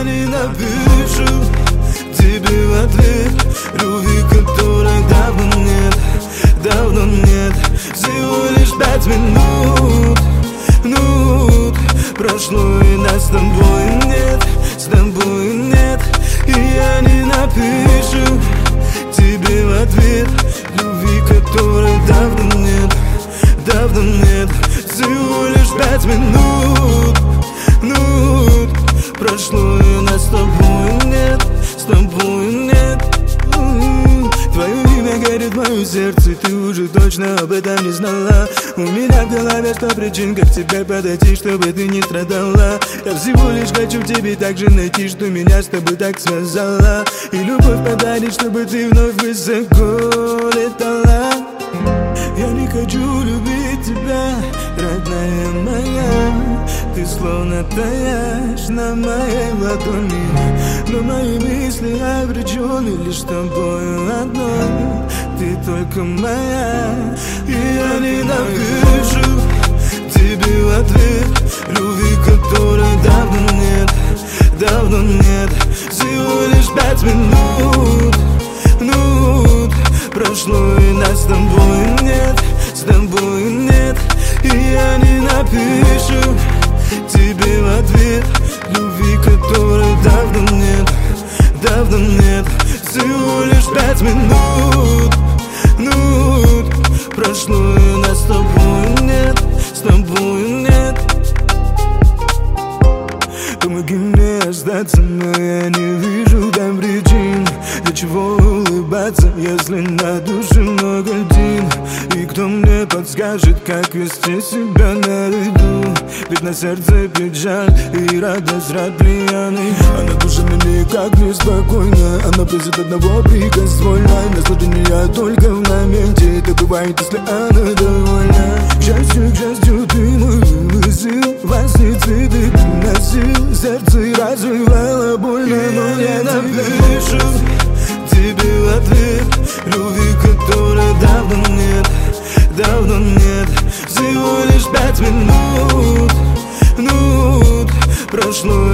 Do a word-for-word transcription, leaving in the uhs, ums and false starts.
я не напишу тебе в ответ любви, которой давно нет, давно нет. Всего лишь пять минут, минут прошло, и нас с тобой нет, с тобой нет. И я не напишу тебе в ответ любви, которой давно нет, давно нет. Всего лишь пять минут, минут прошло, и нас с тобой нет, с тобой нет. Твое имя горит в моем сердце, ты уже точно об этом не знала. У меня в голове сто причин, как к тебе подойти, чтобы ты не страдала. Я всего лишь хочу тебе так же найти, что меня с тобой так связала. И любовь подарить, чтобы ты вновь высоко летала. Я не хочу любить тебя, родная моя. Ты словно таяешь на моей ладони, но мои мысли обречены лишь тобою одной. Ты только моя, и я не напишу тебе в ответ любви, которой давно нет, давно нет. Всего лишь пять минут, минут прошло, и нас с тобой нет, с тобой нет. И я не напишу тебе в ответ любви, которой давно нет, давно нет. Всего лишь пять минут, минут прошло, и нас с тобой нет, с тобой нет. Помоги мне остаться, но я не вижу там причин. Для чего улыбаться, если на душе много льдин? И кто мне подскажет, как вести себя на виду? Ведь на сердце печаль и радость разлияны. А на душе мне никак не спокойно. Она просит одного прикоснольно. Наслаждение только в моменте. Это бывает, если она довольна. К счастью, к счастью, ты мой вымысел. Во сне цветы приносил, сердце развивало больно, но я напишу тебе в ответ любви, которой давно нет, давно нет. Всего лишь пять минут, минут прошло,